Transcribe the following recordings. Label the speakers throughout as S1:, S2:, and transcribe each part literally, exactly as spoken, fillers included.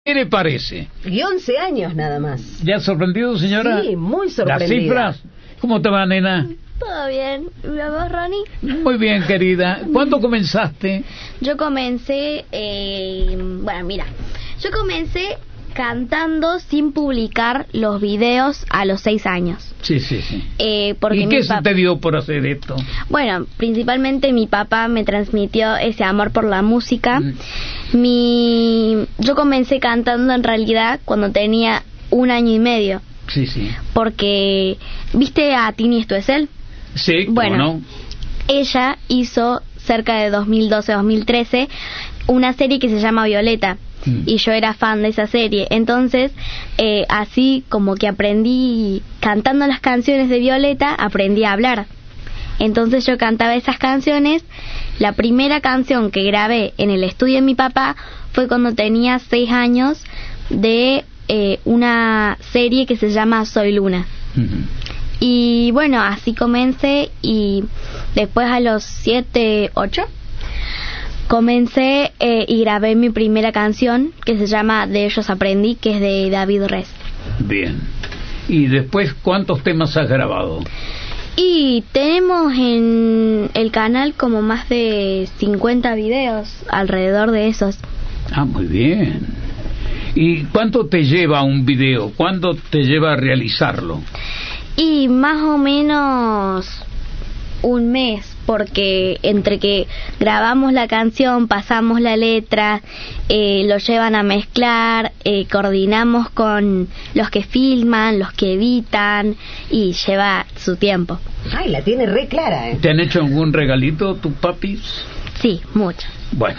S1: ¿Qué le parece?
S2: Y once años nada más.
S1: ¿Ya sorprendido, señora?
S2: Sí, muy sorprendida.
S1: ¿Las cifras? ¿Cómo te va, nena?
S3: Todo bien. ¿Y vos, Ronnie?
S1: Muy bien, querida. ¿Cuándo comenzaste?
S3: Yo comencé, eh, bueno, mira, yo comencé cantando sin publicar los videos a los seis años.
S1: Sí, sí, sí.
S3: Eh, porque
S1: ¿Y
S3: mi
S1: qué se
S3: pap-
S1: te dio por hacer esto?
S3: Bueno, principalmente mi papá me transmitió ese amor por la música.
S1: Mm.
S3: Mi, yo comencé cantando en realidad cuando tenía un año y medio,
S1: Sí, sí.
S3: porque ¿viste a Tini Stoessel?
S1: Sí, ¿cómo
S3: Bueno,
S1: no?
S3: Ella hizo cerca de dos mil doce dos mil trece una serie que se llama Violeta.
S1: Mm.
S3: Y yo era fan de esa serie. Entonces, eh, así como que aprendí cantando las canciones de Violeta, aprendí a hablar. Entonces yo cantaba esas canciones. La primera canción que grabé en el estudio de mi papá fue cuando tenía seis años, de eh, una serie que se llama Soy Luna.
S1: Ujú.
S3: Y bueno, así comencé, y después a los siete, ocho comencé eh, y grabé mi primera canción que se llama De ellos aprendí, que es de David Rez.
S1: Bien. ¿Y después cuántos temas has grabado?
S3: Y tenemos en el canal como más de cincuenta videos alrededor de esos.
S1: Ah, muy bien. ¿Y cuánto te lleva un video? ¿Cuánto te lleva a realizarlo?
S3: Y más o menos un mes, porque entre que grabamos la canción, pasamos la letra, eh, lo llevan a mezclar, eh, coordinamos con los que filman, los que editan, y lleva su tiempo.
S2: Ay, la tiene re clara, ¿eh?
S1: ¿Te han hecho algún regalito tus papis?
S3: Sí, mucho.
S1: Bueno,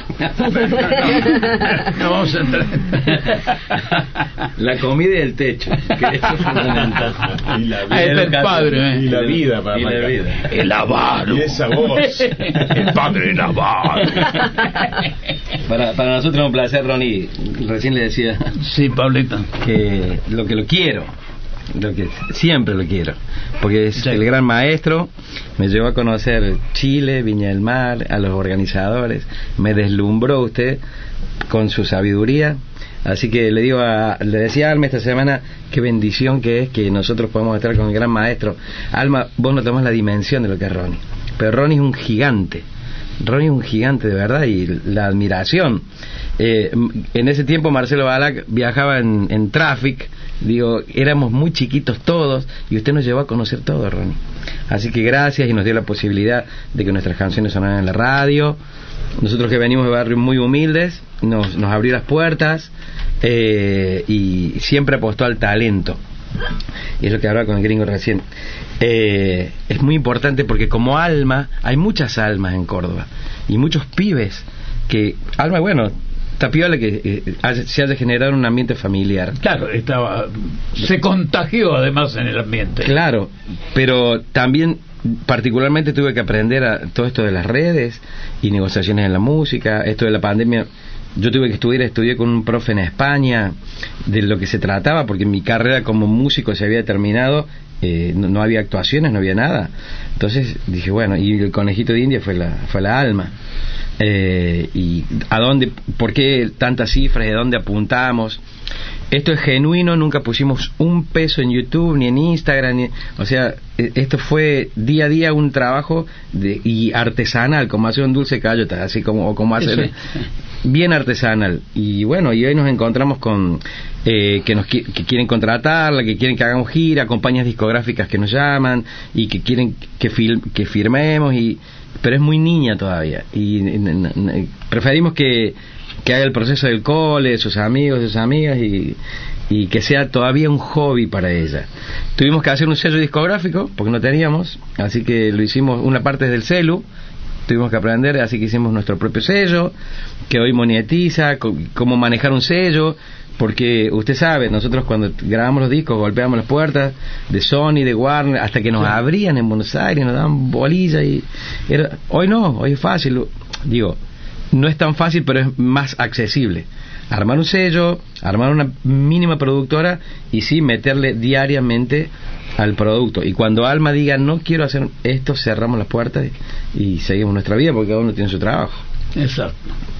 S1: no vamos a entrar.
S4: La comida y el techo, que eso es fundamental.
S5: Y la
S1: Ahí está el padre, ¿eh?
S5: Y la vida para
S4: Y la
S5: marcar.
S4: vida.
S1: El avaro.
S5: Y esa voz.
S1: El padre Navarro.
S4: Para, para nosotros es un placer, Ronnie. Recién le decía
S1: Sí, Pablito.
S4: que lo que lo quiero, lo que siempre lo quiero, porque es
S1: Sí.
S4: el gran maestro. Me llevó a conocer Chile, Viña del Mar, a los organizadores. Me deslumbró usted con su sabiduría. Así que le digo a, le decía a Alma esta semana qué bendición que es que nosotros podamos estar con el gran maestro. Alma, vos no tomás la dimensión de lo que es Ronnie, pero Ronnie es un gigante. Ronnie es un gigante de verdad, y la admiración. Eh, en ese tiempo Marcelo Balac viajaba en, en Traffic, digo, éramos muy chiquitos todos, y usted nos llevó a conocer todo, Ronnie. Así que gracias, y nos dio la posibilidad de que nuestras canciones sonaran en la radio. Nosotros que venimos de barrios muy humildes, nos, nos abrió las puertas, eh, y siempre apostó al talento. Y es lo que hablaba con el gringo recién. Eh, es muy importante porque como Alma, hay muchas almas en Córdoba y muchos pibes que, Alma, bueno, tapiola que eh, haya- se haya generado un ambiente familiar.
S1: Claro, estaba, se contagió además en el ambiente.
S4: Claro, pero también particularmente tuve que aprender a todo esto de las redes y negociaciones en la música, esto de la pandemia. Yo tuve que estudiar, estudié con un profe en España de lo que se trataba, porque mi carrera como músico se había terminado, eh, no, no había actuaciones, no había nada. Entonces dije, bueno, y el conejito de India fue la, fue la Alma. Eh, y a dónde, por qué tantas cifras, de dónde apuntamos. Esto es genuino, nunca pusimos un peso en YouTube ni en Instagram, ni, o sea, eh, esto fue día a día un trabajo de, y artesanal, como hacer un dulce cayota, así como, o como hacer
S1: Sí.
S4: bien artesanal. Y bueno, y hoy nos encontramos con eh, que nos qui- que quieren contratarla, que quieren que hagamos gira, compañías discográficas que nos llaman y que quieren que fil- que firmemos, y pero es muy niña todavía, y n- n- n- preferimos que que haga el proceso del cole, sus amigos, sus amigas, y, y que sea todavía un hobby para ella. Tuvimos que hacer un sello discográfico porque no teníamos, así que lo hicimos una parte desde el celu, tuvimos que aprender, así que hicimos nuestro propio sello, que hoy monetiza, co- cómo manejar un sello, porque usted sabe, nosotros cuando grabamos los discos golpeamos las puertas de Sony, de Warner, hasta que nos abrían en Buenos Aires, nos daban bolilla, y era, hoy no, hoy es fácil, digo, no es tan fácil, pero es más accesible. Armar un sello, armar una mínima productora, y sí meterle diariamente al producto. Y cuando Alma diga no quiero hacer esto, cerramos las puertas y, y seguimos nuestra vida, porque cada uno tiene su trabajo.
S1: Exacto.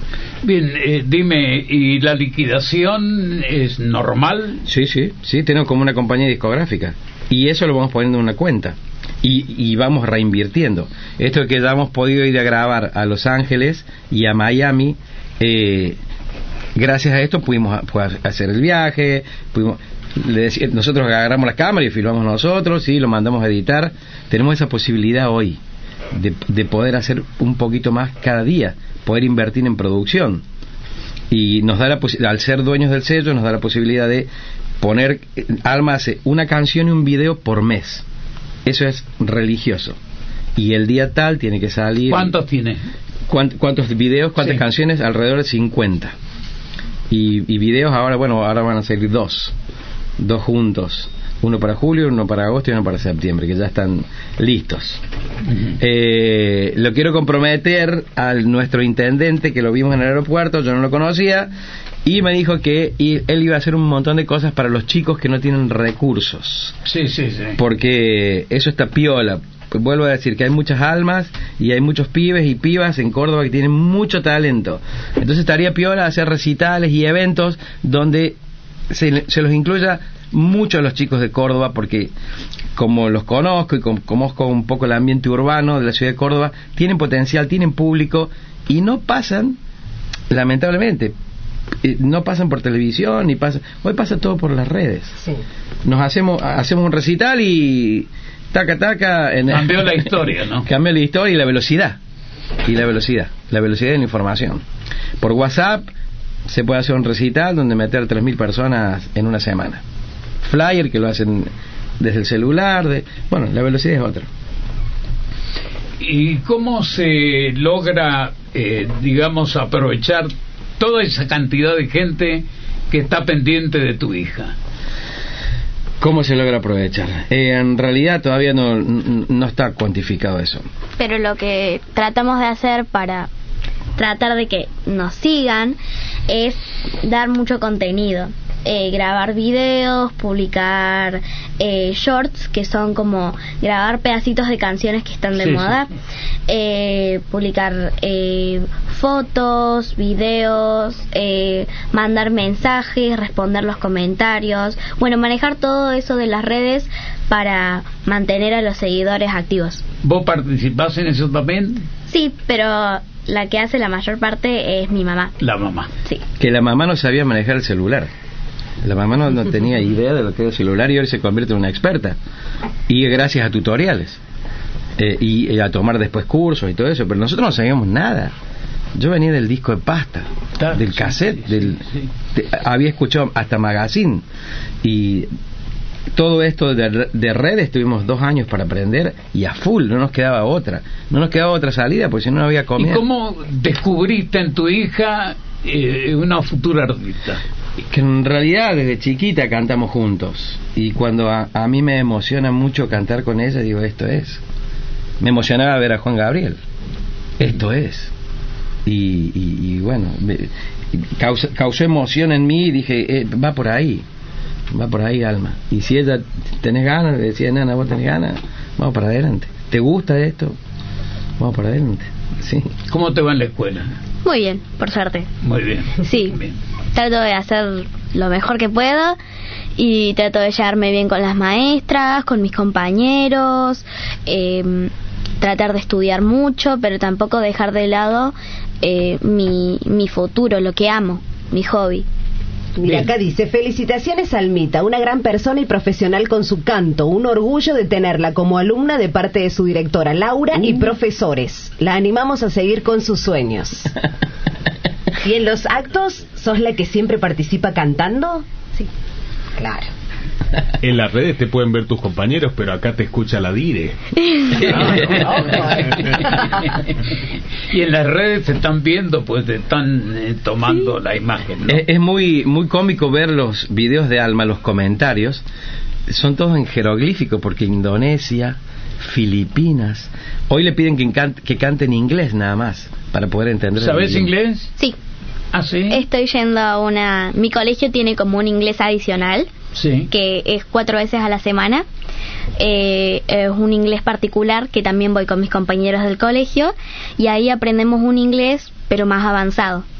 S1: Bien, eh, dime, ¿y la liquidación es normal?
S4: Sí, sí, sí, tenemos como una compañía discográfica. Y eso lo vamos poniendo en una cuenta. Y, y vamos reinvirtiendo. Esto de que ya hemos podido ir a grabar a Los Ángeles y a Miami, eh, gracias a esto pudimos hacer el viaje, pudimos, le decía, nosotros agarramos la cámara y filmamos nosotros, sí, lo mandamos a editar. Tenemos esa posibilidad hoy de, de poder hacer un poquito más cada día, poder invertir en producción. Y nos da la posibilidad, al ser dueños del sello, nos da la posibilidad de poner, Alma hace una canción y un video por mes. Eso es religioso. Y el día tal tiene que salir.
S1: ¿Cuántos tiene?
S4: ¿Cuántos, cuántos videos, cuántas sí. canciones? Alrededor de cincuenta. Y, y videos ahora, bueno, ahora van a salir dos. Dos juntos. Uno para julio, uno para agosto y uno para septiembre, que ya están listos. Uh-huh. Eh, lo quiero comprometer al nuestro intendente, que lo vimos en el aeropuerto, yo no lo conocía, y me dijo que él iba a hacer un montón de cosas para los chicos que no tienen recursos.
S1: Sí, sí, sí.
S4: Porque eso está piola. Vuelvo a decir que hay muchas almas y hay muchos pibes y pibas en Córdoba que tienen mucho talento. Entonces estaría piola hacer recitales y eventos donde se, se los incluya mucho a los chicos de Córdoba, porque como los conozco y como conozco un poco el ambiente urbano de la ciudad de Córdoba, tienen potencial, tienen público y no pasan, lamentablemente, no pasan por televisión ni pasan, hoy pasa todo por las redes. Sí. Nos hacemos hacemos un recital y taca taca en
S1: cambió el... la historia, ¿no?
S4: Cambió la historia y la velocidad y la velocidad, la velocidad de la información. Por WhatsApp se puede hacer un recital donde meter tres mil personas en una semana. Flyer que lo hacen desde el celular, de, bueno, la velocidad es otra.
S1: ¿Y cómo se logra, eh, digamos, aprovechar toda esa cantidad de gente que está pendiente de tu hija?
S4: ¿Cómo se logra aprovechar? Eh, en realidad todavía no, no está cuantificado eso.
S3: Pero lo que tratamos de hacer para tratar de que nos sigan es dar mucho contenido. Eh, grabar videos, publicar eh, shorts, que son como grabar pedacitos de canciones que están de sí, moda, sí. Eh, publicar eh, fotos, videos, eh, mandar mensajes, responder los comentarios, bueno, manejar todo eso de las redes para mantener a los seguidores activos.
S1: ¿Vos participás en eso también?
S3: Sí, pero la que hace la mayor parte es mi mamá.
S1: La mamá.
S3: Sí.
S4: Que la mamá no sabía manejar el celular. La mamá no, no tenía idea de lo que era el celular y hoy se convierte en una experta. Y gracias a tutoriales. Eh, y, y a tomar después cursos y todo eso. Pero nosotros no sabíamos nada. Yo venía del disco de pasta, claro, del cassette, sí, sí, del, sí. De, había escuchado hasta Magazine. Y todo esto de, de redes tuvimos dos años para aprender y a full, no nos quedaba otra. No nos quedaba otra salida porque si no, no había comida.
S1: ¿Y cómo descubriste en tu hija eh, una futura artista?
S4: Que en realidad desde chiquita cantamos juntos y cuando a, a mí me emociona mucho cantar con ella, digo, esto es. Me emocionaba ver a Juan Gabriel, esto es. Y, y, y bueno, me, causó, causó emoción en mí y dije, eh, va por ahí, va por ahí, Alma. Y si ella tenés ganas, le decía, nana, vos tenés ganas, vamos para adelante. ¿Te gusta esto? Vamos para adelante. Sí.
S1: ¿Cómo te va en la escuela?
S3: Muy bien, por suerte.
S1: Muy bien.
S3: Sí.
S1: Bien.
S3: Trato de hacer lo mejor que puedo y trato de llevarme bien con las maestras, con mis compañeros, eh, tratar de estudiar mucho, pero tampoco dejar de lado eh, mi, mi futuro, lo que amo, mi hobby.
S2: Mira, acá dice, felicitaciones Almita, una gran persona y profesional con su canto, un orgullo de tenerla como alumna de parte de su directora Laura uh. y profesores. La animamos a seguir con sus sueños. ¿Y en los actos sos la que siempre participa cantando?
S3: Sí.
S2: Claro.
S5: En las redes te pueden ver tus compañeros, pero acá te escucha la Dire.
S1: Y en las redes te están viendo, pues te están eh, tomando sí. la imagen, ¿no?
S4: Es, es muy muy cómico ver los videos de Alma, los comentarios. Son todos en jeroglífico, porque Indonesia, Filipinas. Hoy le piden que, encante, que cante en inglés nada más, para poder entender.
S1: ¿Sabes inglés?
S3: Sí.
S1: ¿Ah, sí?
S3: Estoy yendo a una... Mi colegio tiene como un inglés adicional,
S1: sí,
S3: que es cuatro veces a la semana. Eh, es un inglés particular que también voy con mis compañeros del colegio y ahí aprendemos un inglés pero más avanzado.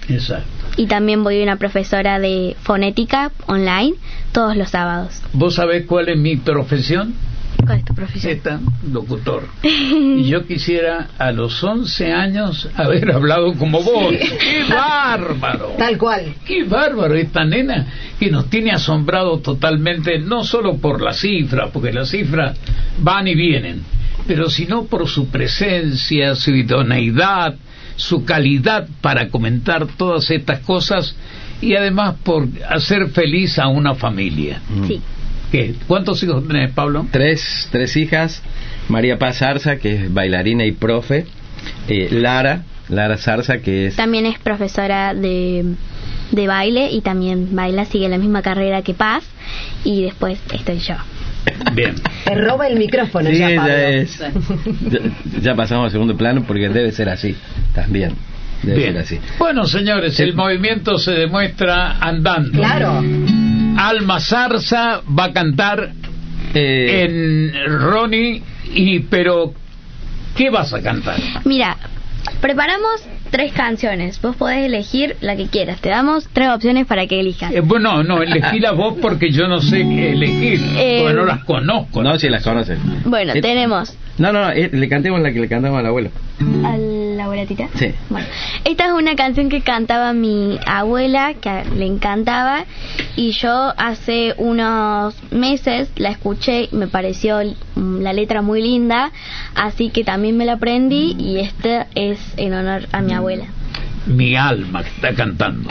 S1: Exacto.
S3: Y también voy a una profesora de fonética online todos los sábados.
S1: ¿Vos sabés cuál es mi profesión?
S3: ¿Cuál es tu profesión?
S1: Esta, locutor. Y yo quisiera a los once años haber hablado como vos. ¡Qué bárbaro!
S2: Tal cual.
S1: ¡Qué bárbaro esta nena que nos tiene asombrado totalmente, no solo por las cifras, porque las cifras van y vienen, pero sino por su presencia, su idoneidad, su calidad para comentar todas estas cosas y además por hacer feliz a una familia.
S3: Sí.
S1: ¿Qué? ¿Cuántos hijos tenés, Pablo?
S4: Tres, tres hijas. María Paz Zarza, que es bailarina y profe. Eh, Lara, Lara Zarza, que es...
S3: También es profesora de, de baile y también baila, sigue la misma carrera que Paz. Y después estoy yo.
S1: Bien.
S2: Te roba el micrófono
S4: Sí,
S2: ya, Pablo.
S4: ya es. Ya, ya pasamos al segundo plano porque debe ser así también. Debe
S1: Bien.
S4: ser así.
S1: Bueno, señores, el movimiento se demuestra andando.
S2: Claro.
S1: Alma Zarza va a cantar
S4: Eh,
S1: en Ronnie, y pero ¿qué vas a cantar?
S3: Mira, preparamos tres canciones. Vos podés elegir la que quieras. Te damos tres opciones para que elijas.
S1: Eh, bueno, no, elegí la voz porque yo no sé qué elegir,
S3: Eh,
S1: porque no las conozco.
S4: no, si las conocen.
S3: Bueno,
S4: Eh,
S3: tenemos
S4: No, no, eh, le cantemos la que le cantamos al abuelo.
S3: a la abuelatita.
S4: Sí.
S3: Bueno, esta es una canción que cantaba mi abuela, que le encantaba, y yo hace unos meses la escuché y me pareció mm, la letra muy linda, así que también me la aprendí y esta es en honor a mi abuela.
S1: Mi alma que está cantando.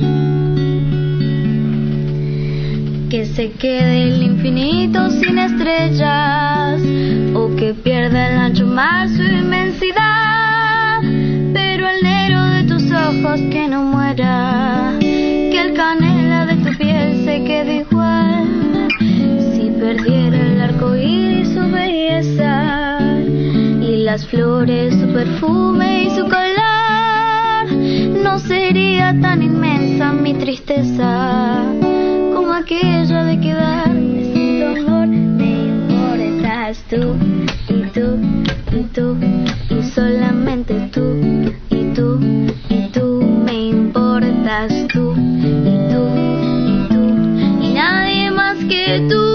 S3: Que se quede el infinito sin estrellas, o que pierda el ancho mar su inmensidad, pero el negro de tus ojos que no muera, que el canela de tu piel se quede igual. Si perdiera el arco iris su belleza, y las flores su perfume y su color, no sería tan inmensa mi tristeza como aquella de quedarme sin tu amor. Me importas tú, y tú, y tú, y solamente tú, y tú, y tú. Me importas tú, y tú, y tú, y nadie más que tú.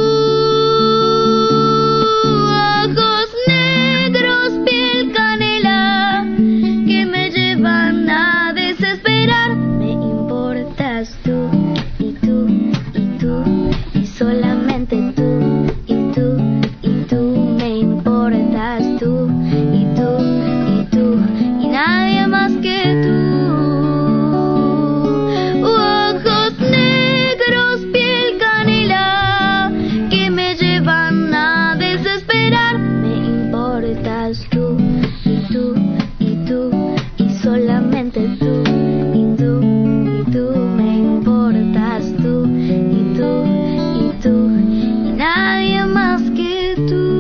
S3: Ojos negros, piel canela, que me llevan a desesperar. Me importas tú, y tú, y solamente tú, y tú, y tú. Me importas tú, y tú, y tú, y nadie más que tú. Ojos negros, piel canela, que me llevan a desesperar. Me importas tú, y tú, y tú, y solamente tú, y tú, y tú. Me importas tú, y tú, y tú, y nadie más que tú.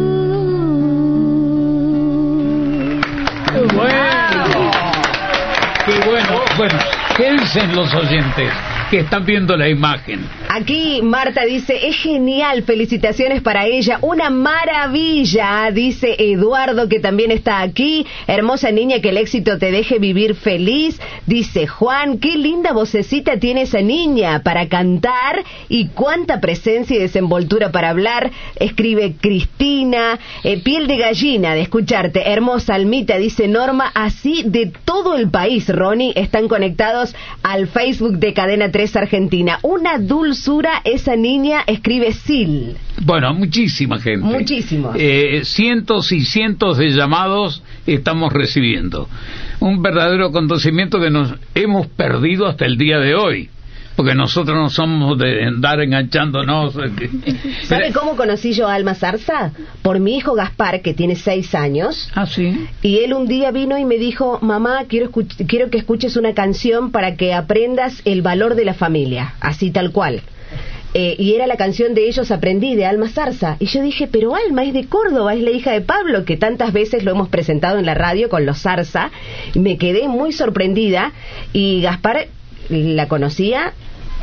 S1: ¡Qué bueno! ¡Qué bueno! Bueno, ¿qué dicen los oyentes que están viendo la imagen?
S2: Aquí Marta dice, es genial, felicitaciones para ella, una maravilla, dice Eduardo, que también está aquí, hermosa niña, que el éxito te deje vivir feliz, dice Juan, qué linda vocecita tiene esa niña para cantar y cuánta presencia y desenvoltura para hablar, escribe Cristina, eh, piel de gallina de escucharte, hermosa Almita, dice Norma, así de todo el país, Ronnie, están conectados al Facebook de Cadena tres Argentina, una dulzura esa niña, escribe Sil.
S1: Bueno, muchísima gente.
S2: Muchísimos.
S1: Eh, cientos y cientos de llamados estamos recibiendo. Un verdadero acontecimiento que nos hemos perdido hasta el día de hoy. Porque nosotros no somos de andar enganchándonos.
S2: ¿Sabe cómo conocí yo a Alma Zarza? Por mi hijo Gaspar, que tiene seis años.
S1: Ah, sí.
S2: Y él un día vino y me dijo, mamá, quiero, escuch- quiero que escuches una canción para que aprendas el valor de la familia. Así tal cual. Eh, y era la canción de Ellos Aprendí, de Alma Zarza. Y yo dije, pero Alma es de Córdoba, es la hija de Pablo, que tantas veces lo hemos presentado en la radio con los Zarza. Y me quedé muy sorprendida. Y Gaspar la conocía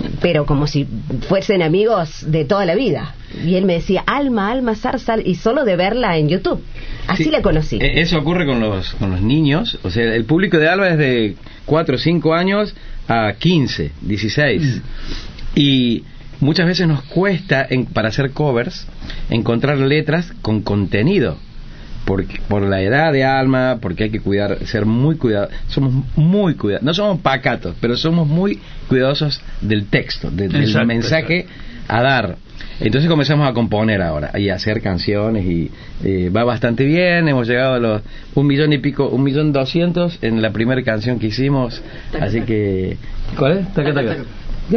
S2: pero como si fuesen amigos de toda la vida. Y él me decía, Alma, Alma Zarza, y solo de verla en YouTube. Así
S4: sí,
S2: la conocí.
S4: Eso ocurre con los, con los niños. O sea, el público de Alba es de cuatro o cinco años a quince, dieciséis. Mm. Y muchas veces nos cuesta, en, para hacer covers, encontrar letras con contenido. Por, por la edad de Alma, porque hay que cuidar, ser muy cuidadosos. Somos muy cuidadosos. No somos pacatos, pero somos muy cuidadosos del texto, de, del exacto, mensaje exacto. a dar. Entonces comenzamos a componer ahora y a hacer canciones y eh, va bastante bien. Hemos llegado a los un millón y pico, un millón doscientos en la primera canción que hicimos. Taca, así taca. que ¿cuál es? Taca, taca. Taca.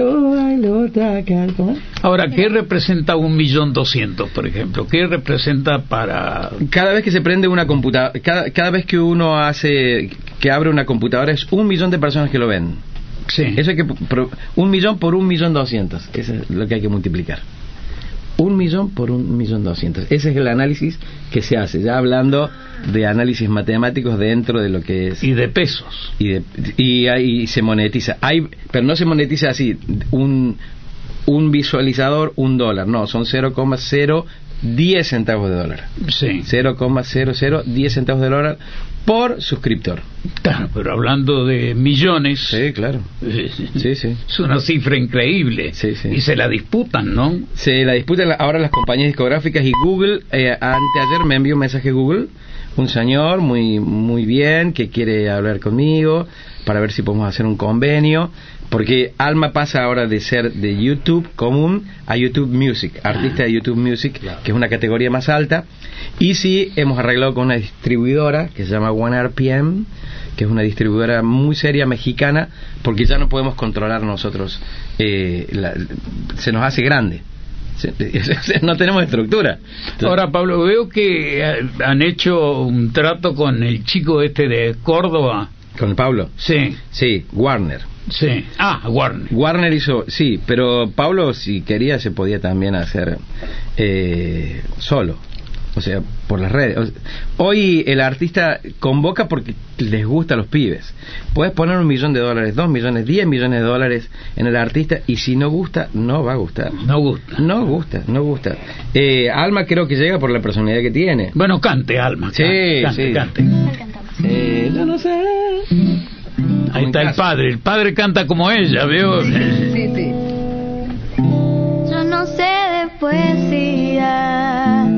S1: Ahora, ¿qué representa un millón doscientos, por ejemplo? ¿Qué representa para...?
S4: Cada vez que se prende una computadora, cada, cada vez que uno hace, que abre una computadora, es un millón de personas que lo ven.
S1: Sí.
S4: Eso hay que, un millón por un millón doscientos, eso es lo que hay que multiplicar. Un millón por un millón doscientos. Ese es el análisis que se hace, ya hablando de análisis matemáticos dentro de lo que es...
S1: Y de pesos.
S4: Y, de, y ahí se monetiza. Hay, pero no se monetiza así, un, un visualizador, un dólar. No, son cero coma cero diez centavos de dólar.
S1: Sí.
S4: cero coma cero cero diez centavos de dólar por suscriptor.
S1: Claro, pero hablando de millones...
S4: Sí, claro.
S1: Eh,
S4: sí, sí.
S1: Es una cifra increíble.
S4: Sí, sí.
S1: Y se la disputan, ¿no?
S4: Se la disputan ahora las compañías discográficas y Google. Eh, anteayer me envió un mensaje Google, un señor muy, muy bien, que quiere hablar conmigo para ver si podemos hacer un convenio. Porque Alma pasa ahora de ser de YouTube común a YouTube Music, artista de YouTube Music, claro, que es una categoría más alta. Y sí, hemos arreglado con una distribuidora que se llama One R P M, que es una distribuidora muy seria mexicana, porque ya no podemos controlar nosotros, eh, la, se nos hace grande. No tenemos estructura. Entonces,
S1: ahora, Pablo, veo que han hecho un trato con el chico este de Córdoba.
S4: ¿Con el Pablo?
S1: Sí.
S4: Sí, Warner.
S1: Sí. Ah, Warner.
S4: Warner hizo, sí, pero Pablo, si quería, se podía también hacer eh, solo. O sea, por las redes. Hoy el artista convoca porque les gusta a los pibes. Puedes poner un millón de dólares, dos millones, diez millones de dólares en el artista y si no gusta, no va a gustar.
S1: No gusta.
S4: No gusta, no gusta. Eh, Alma creo que llega por la personalidad que tiene.
S1: Bueno, cante, Alma.
S4: Sí,
S1: cante,
S4: sí.
S1: cante.
S4: Eh, yo no sé.
S1: Ahí está el padre. El padre canta como ella, ¿veo?
S2: Sí, sí, sí.
S3: Yo no sé de poesía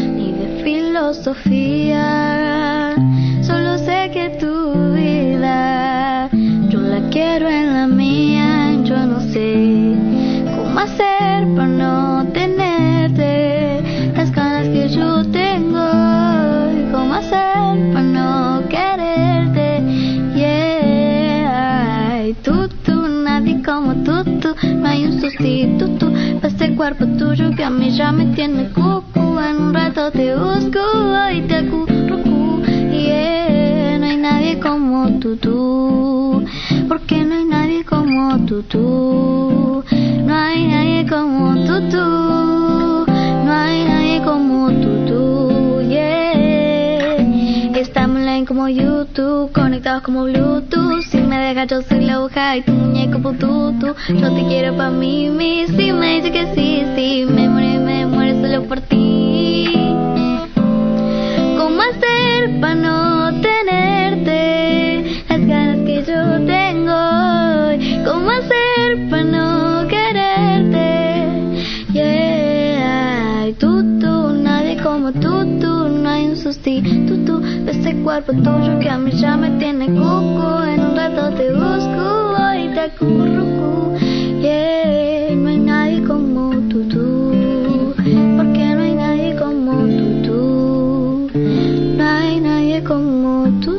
S3: filosofía, solo sé que tu vida yo la quiero en la mía. Yo no sé cómo hacer para no tenerte las ganas que yo tengo, y cómo hacer para no quererte. Yeah, y tú, tú, nadie como tú, tú, no hay un sustituto para este cuerpo tuyo que a mí ya me tiene cucu. En un rato te busco y te acurruco, yeah. No hay nadie como tú, tú, porque no hay nadie como tú, tú. No hay nadie como tú, tú, no hay nadie como tú, tú, yeah. Estamos online como YouTube, conectados como Bluetooth. Si me dejas yo soy la aguja y tu muñeco pututu. Yo te quiero pa' mí, mi, si me dice que sí, sí, me muero y me muero solo por ti. ¿Cómo hacer para no tenerte las ganas que yo tengo? ¿Cómo hacer para no quererte? Yeah, tú, tú, nadie como tú, tú, no hay un sustituto de este cuerpo tuyo que a mí ya me tiene cuco. En un rato te busco y te acurruco, yeah. No hay nadie como tú, tú, porque no hay nadie como tú, tú, no hay nadie como tú,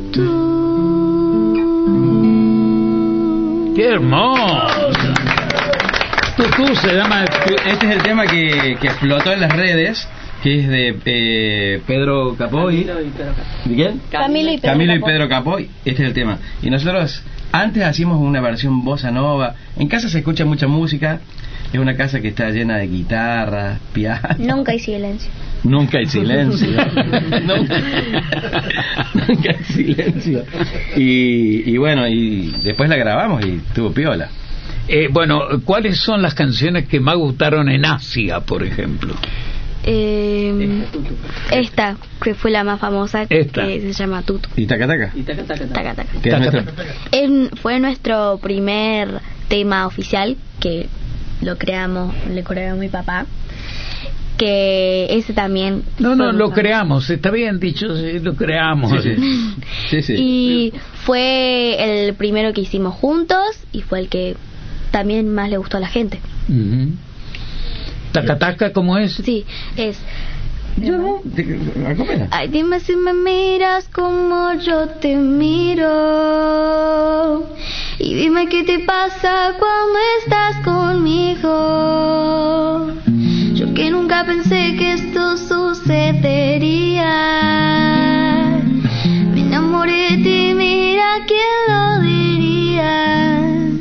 S3: tú.
S1: ¡Qué hermoso! Tutú se llama.
S4: Este es el tema que, que explotó en las redes, que es de eh, Pedro Capoy. ¿De quién?
S3: Camilo y Pedro,
S4: Camilo y
S3: Capoy.
S4: Pedro Capoy. Este es el tema. Y nosotros antes hacíamos una versión bossa nova. En casa se escucha mucha música. Es una casa que está llena de guitarras, piano.
S3: Nunca hay silencio.
S4: Nunca hay silencio. nunca, nunca hay silencio. Y, y bueno, y después la grabamos y tuvo piola.
S1: Eh, bueno, ¿cuáles son las canciones que más gustaron en Asia, por ejemplo?
S3: Eh, esta, que fue la más famosa,
S1: Esta.
S3: que se llama Tutu.
S4: ¿Y taca taca?
S3: Taca, taca.
S4: ¿Qué es nuestro?
S3: En- fue nuestro primer tema oficial, que lo creamos, le creó mi papá. Que ese también.
S1: No,
S3: fue
S1: no,
S3: muy
S1: lo
S3: famoso.
S1: creamos, está bien dicho, sí, lo creamos.
S4: Sí, sí. Sí, sí.
S3: Y fue el primero que hicimos juntos y fue el que también más le gustó a la gente.
S1: Ujú. Taca taca, ¿cómo es?
S3: Sí, es.
S4: Yo no. te- acópela.
S3: Ay, dime si me miras como yo te miro. Y dime qué te pasa cuando estás conmigo. Yo que nunca pensé que esto sucedería. Me enamoré de ti, mira quién lo diría.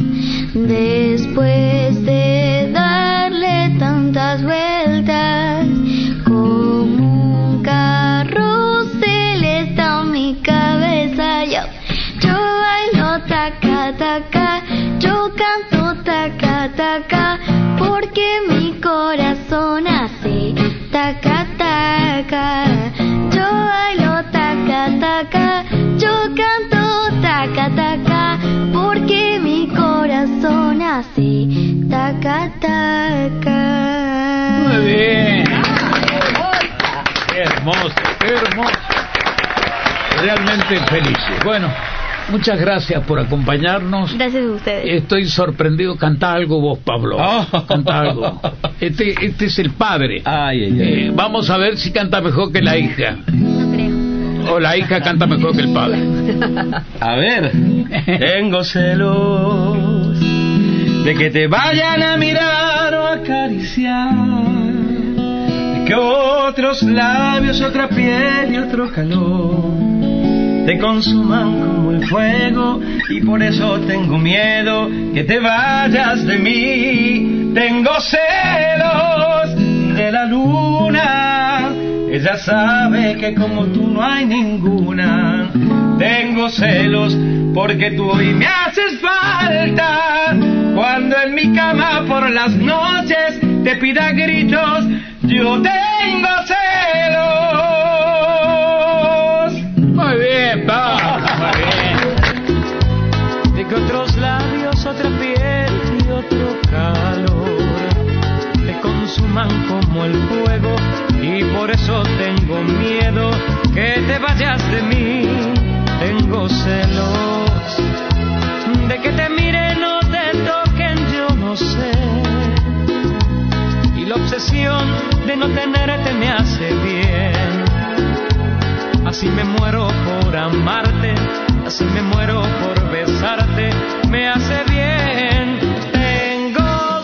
S3: Después de darle tantas vueltas, como un carrusel está mi cabeza. Yo, yo bailo taca taca, yo canto taca taca, porque mi corazón hace taca taca. Yo bailo taca taca, yo canto taca taca, porque mi corazón hace taca taca.
S1: Muy bien. Qué hermoso, qué hermoso. Realmente felices. Bueno, muchas gracias por acompañarnos.
S3: Gracias a ustedes.
S1: Estoy sorprendido. Canta algo vos, Pablo.
S4: Oh.
S1: Canta algo. Este, este es el padre.
S4: Ay, ay, ay.
S1: Eh, vamos a ver si canta mejor que la hija.
S3: No creo.
S1: O la hija canta mejor que el padre.
S4: A ver, tengo celos de que te vayan a mirar o acariciar, de que otros labios, otra piel y otro calor te consuman como el fuego, y por eso tengo miedo que te vayas de mí. Tengo celos de la luna, ella sabe que como tú no hay ninguna. Tengo celos porque tú hoy me haces falta, cuando en mi cama por las noches te pida gritos. Yo tengo celos.
S1: Muy bien, Pablo. Muy bien.
S6: De que otros labios, otra piel y otro calor te consuman como el fuego, y por eso tengo miedo que te vayas de mí. Tengo celos de que te miren o te toquen, yo no sé, y la obsesión de no tenerte me hace bien. Así me muero por amarte, así me muero por besarte, me hace bien. Tengo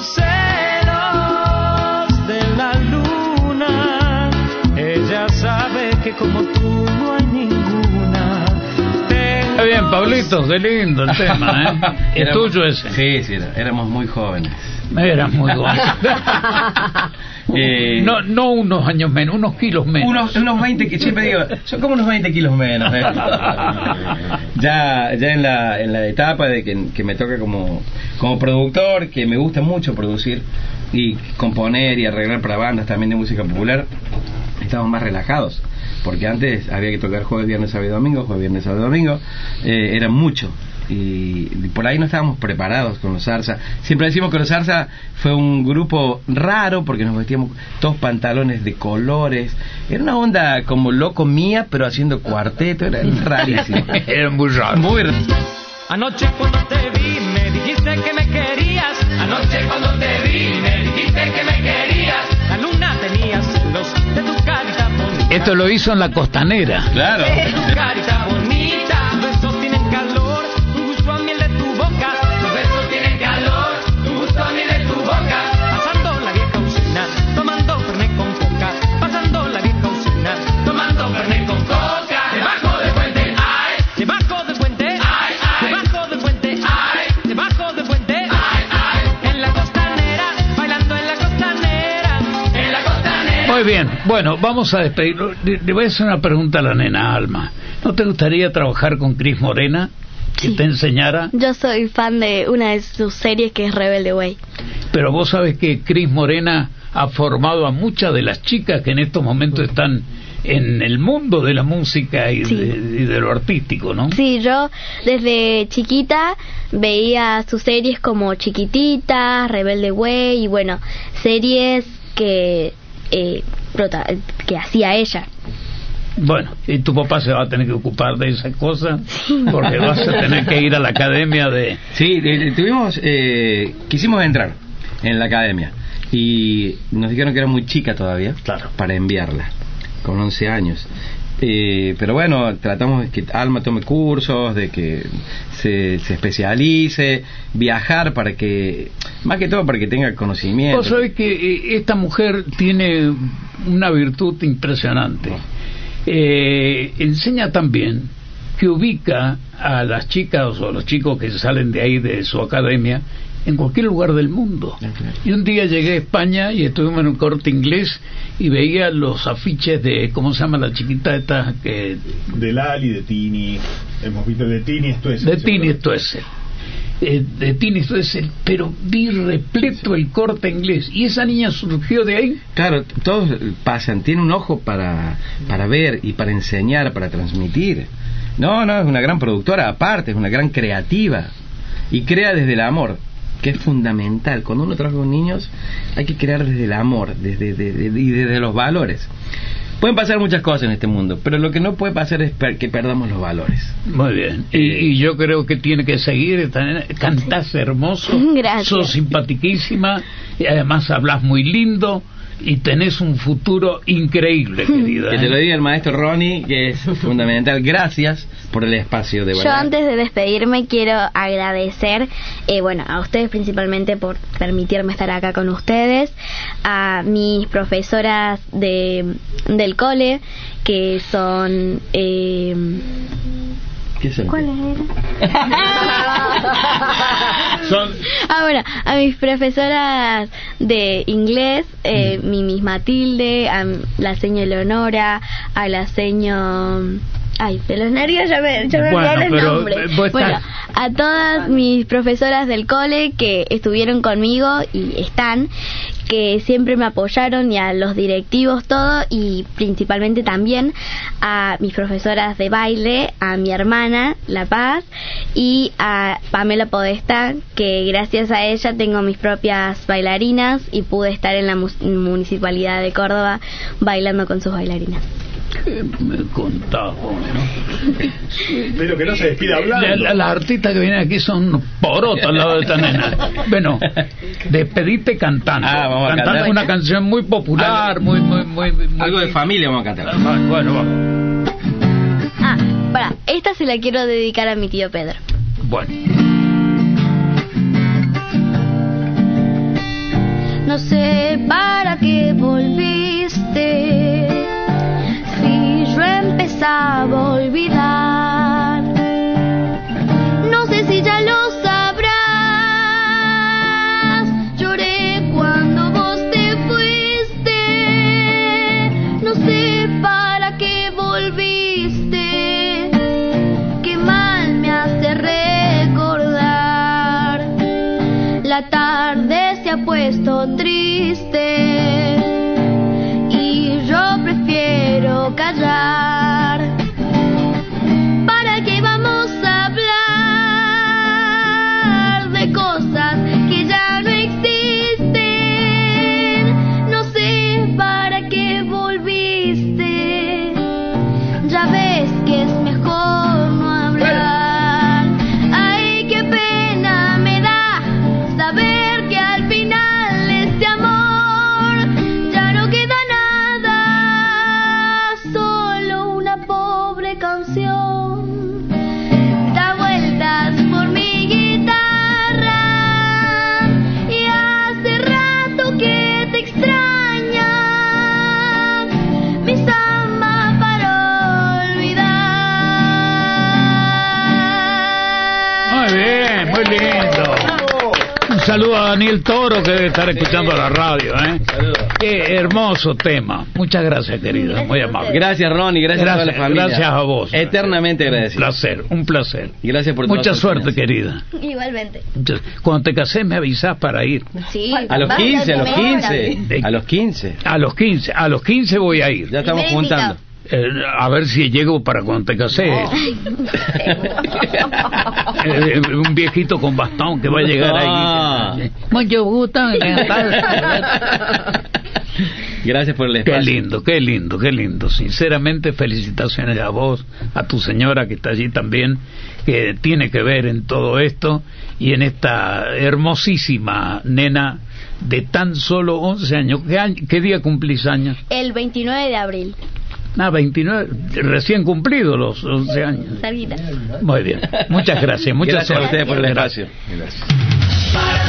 S6: celos de la luna, ella sabe que como tú no hay ninguna. Tengo
S1: Está bien, Pablito, qué lindo el tema, ¿eh? Es
S4: Éramos-
S1: tuyo ese.
S4: Sí, sí, era- éramos muy jóvenes.
S1: Eras muy bueno.
S4: Eh,
S1: No, no unos años menos, unos kilos menos.
S4: Unos, unos veinte, que siempre digo, son como unos veinte kilos menos. ¿eh? Ya, ya en la, en la etapa de que, que me toca como, como productor, que me gusta mucho producir y componer y arreglar para bandas también de música popular, estamos más relajados. Porque antes había que tocar jueves, viernes, sábado y domingo, jueves, viernes, sábado y domingo, eh, era mucho. Y por ahí no estábamos preparados con los Zarza. Siempre decimos que los Zarza fue un grupo raro porque nos vestíamos todos pantalones de colores. Era una onda como loco mía, pero haciendo cuarteto. Era rarísimo.
S1: Era muy raro.
S4: Muy r-
S6: Anoche cuando te vi me dijiste que me querías. Anoche cuando te vi me dijiste que me querías. La luna tenía celos de tu carita bonita.
S1: Esto lo hizo en la Costanera.
S4: Claro.
S6: De tu carita bonita. Tus besos tienen calor, un gusto a miel de tu boca. Tus besos tienen calor, un gusto a miel de tu boca. Pasando la vieja usina, tomando fernet con coca. Pasando la vieja usina, tomando fernet con coca. Debajo del puente, ay. Debajo del puente, ay, ay. Debajo del puente, ay. Debajo del puente, ay, ay. En la costanera, bailando en la costanera. En la costanera.
S1: Muy bien, bueno, vamos a despedirlo. Le, le voy a hacer una pregunta a la nena Alma. ¿No te gustaría trabajar con Cris Morena? que
S3: Sí.
S1: te enseñara.
S3: Yo soy fan de una de sus series que es Rebelde Way.
S1: Pero vos sabes que Cris Morena ha formado a muchas de las chicas que en estos momentos están en el mundo de la música y,
S3: Sí.
S1: de, y de lo artístico, ¿no?
S3: Sí, yo desde chiquita veía sus series como Chiquitita, Rebelde Way y bueno, series que eh, prota- que hacía ella.
S1: Bueno, y tu papá se va a tener que ocupar de esas cosas porque vas a tener que ir a la academia de...
S4: Sí, de- tuvimos, eh, quisimos entrar en la academia y nos dijeron que era muy chica todavía
S1: Claro.
S4: para enviarla, con once años. Eh, pero bueno, tratamos de que Alma tome cursos, de que se, se especialice, viajar para que, más que todo para que tenga conocimiento.
S1: Vos sabés que eh, esta mujer tiene una virtud impresionante. Eh, enseña también que ubica a las chicas o a los chicos que salen de ahí de su academia en cualquier lugar del mundo.
S4: Ah, claro.
S1: Y un día llegué a España y estuvimos en un Corte Inglés y veía los afiches de, ¿cómo se llama la chiquita esta? Que,
S5: De Lali, de Tini. Hemos visto de Tini, esto es.
S1: de Tini Stoessel. Eh, de Tini Stoessel, pero vi repleto el Corte Inglés. Y esa niña surgió de ahí.
S4: Claro, todos pasan, tiene un ojo para, para ver y para enseñar, para transmitir. No, no, es una gran productora, aparte, es una gran creativa. Y crea desde el amor, que es fundamental. Cuando uno trabaja con niños, hay que crear desde el amor, desde, de, de, y desde los valores. Pueden pasar muchas cosas en este mundo, pero lo que no puede pasar es per- que perdamos los valores.
S1: Muy bien. Y,
S4: Eh,
S1: y yo creo que tiene que seguir. esta nena. Cantás hermoso.
S3: Gracias.
S1: Sos simpatiquísima. Y además hablas muy lindo. Y tenés un futuro increíble, querida.
S4: Que te lo
S1: ¿eh?
S4: diga el maestro Ronnie, que es fundamental. Gracias por el espacio, de
S3: Yo
S4: verdad.
S3: antes de despedirme quiero agradecer, eh, bueno, a ustedes principalmente por permitirme estar acá con ustedes, a mis profesoras de del cole, que son... Eh,
S4: ¿Qué son?
S3: ¿Cuáles eran?
S1: Son,
S3: Ah, bueno, a mis profesoras de inglés, eh, mi Miss Matilde, a la señora Eleonora, a la señora... Ay, de los nervios ya me, ya me
S1: Bueno,
S3: olvidé el
S1: pero,
S3: nombre.
S1: eh, vos
S3: Bueno,
S1: estás-
S3: a todas mis profesoras del cole que estuvieron conmigo y están, que siempre me apoyaron, y a los directivos todo, y principalmente también a mis profesoras de baile, a mi hermana La Paz y a Pamela Podesta, que gracias a ella tengo mis propias bailarinas y pude estar en la mus- municipalidad de Córdoba bailando con sus bailarinas.
S1: ¿qué me contás vos, no?
S5: Pero que no se despida
S1: La-
S5: hablando.
S1: la- las artistas que vienen aquí son porotas al lado de esta nena. Bueno, despedite cantando.
S4: Ah, vamos a
S1: cantando
S4: cantar.
S1: una canción muy popular, muy, muy, muy, muy-
S4: Algo de familia vamos a cantar.
S1: Ah, Bueno, vamos.
S3: Ah, para, esta se la quiero dedicar a mi tío Pedro.
S1: Bueno.
S3: No sé para qué volviste, si yo empezaba a olvidar. No sé si ya lo sabrás, lloré cuando vos te fuiste. No sé para qué volviste, qué mal me hace recordar. La tarde se ha puesto triste y yo prefiero callar. ¿Para qué vamos a hablar de cosas que ya no existen? No sé para qué volviste, ya ves que es mejor no hablar. Ay, qué pena me da saber que al final este amor
S1: saludo a Daniel Toro, que debe estar escuchando la radio, ¿eh? Qué hermoso tema. Muchas gracias, querida, muy amable.
S4: Gracias, Ronnie, gracias, gracias a toda la familia.
S1: Gracias a vos.
S4: Eternamente agradecido.
S1: Un placer, un placer.
S4: Y gracias por
S1: mucha suerte, querida.
S3: Igualmente.
S1: Cuando te casés me avisás para ir.
S3: Sí.
S4: A los quince, a los quince. A los quince.
S1: A los quince, a los quince voy a ir.
S4: Ya estamos juntando.
S1: Eh, a ver si llego para cuando te casé. Oh. eh, un viejito con bastón que va a llegar
S4: ah.
S1: ahí. Mucho gusto.
S4: Gracias por el espacio.
S1: Qué lindo, qué lindo, qué lindo. Sinceramente, felicitaciones a vos, a tu señora que está allí también, que tiene que ver en todo esto y en esta hermosísima nena de tan solo once años. ¿Qué, año, qué día cumplís años?
S3: El veintinueve de abril.
S1: Ah, veintinueve, recién cumplidos los once años.
S3: Salida.
S1: Muy bien, muchas gracias, muchas
S4: gracias a ustedes por el espacio.
S1: Gracias.